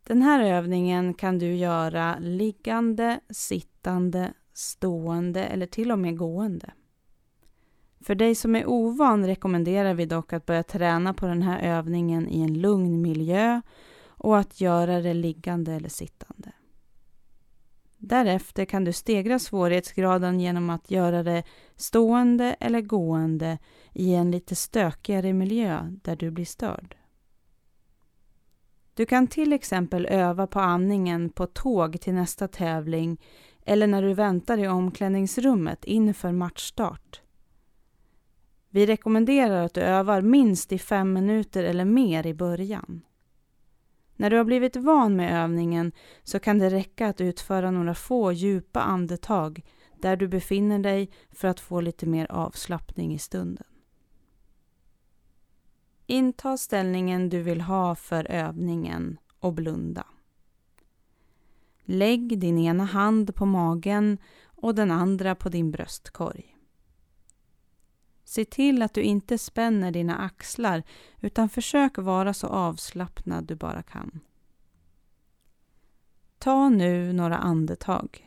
Den här övningen kan du göra liggande, sittande, stående eller till och med gående. För dig som är ovan rekommenderar vi dock att börja träna på den här övningen i en lugn miljö och att göra det liggande eller sittande. Därefter kan du stegra svårighetsgraden genom att göra det stående eller gående i en lite stökigare miljö där du blir störd. Du kan till exempel öva på andningen på tåg till nästa tävling eller när du väntar i omklädningsrummet inför matchstart. Vi rekommenderar att du övar minst i 5 minuter eller mer i början. När du har blivit van med övningen så kan det räcka att utföra några få djupa andetag där du befinner dig för att få lite mer avslappning i stunden. Inta ställningen du vill ha för övningen och blunda. Lägg din ena hand på magen och den andra på din bröstkorg. Se till att du inte spänner dina axlar utan försök vara så avslappnad du bara kan. Ta nu några andetag.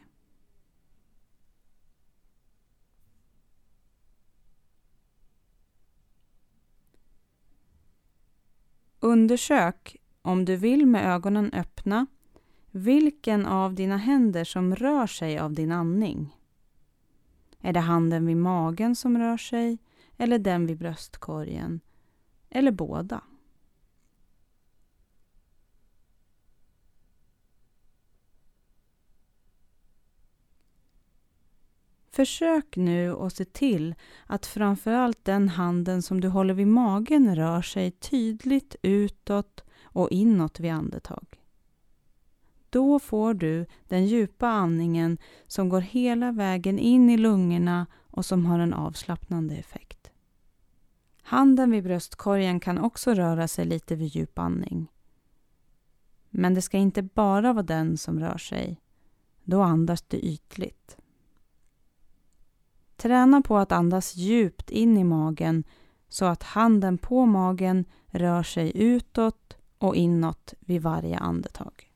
Undersök, om du vill med ögonen öppna, vilken av dina händer som rör sig av din andning. Är det handen vid magen som rör sig eller den vid bröstkorgen eller båda? Försök nu och se till att framförallt den handen som du håller vid magen rör sig tydligt utåt och inåt vid andetag. Då får du den djupa andningen som går hela vägen in i lungorna och som har en avslappnande effekt. Handen vid bröstkorgen kan också röra sig lite vid djup andning. Men det ska inte bara vara den som rör sig. Då andas du ytligt. Träna på att andas djupt in i magen så att handen på magen rör sig utåt och inåt vid varje andetag.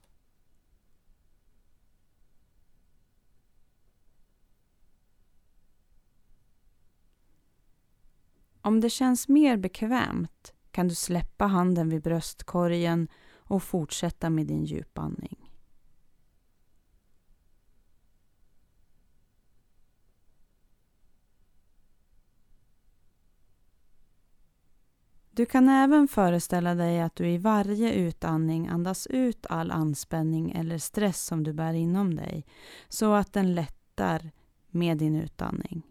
Om det känns mer bekvämt kan du släppa handen vid bröstkorgen och fortsätta med din djupandning. Du kan även föreställa dig att du i varje utandning andas ut all anspänning eller stress som du bär inom dig så att den lättar med din utandning.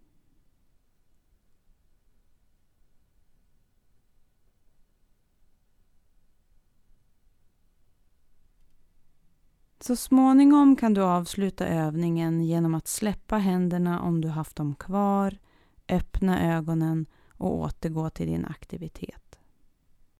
Så småningom kan du avsluta övningen genom att släppa händerna om du haft dem kvar, öppna ögonen och återgå till din aktivitet.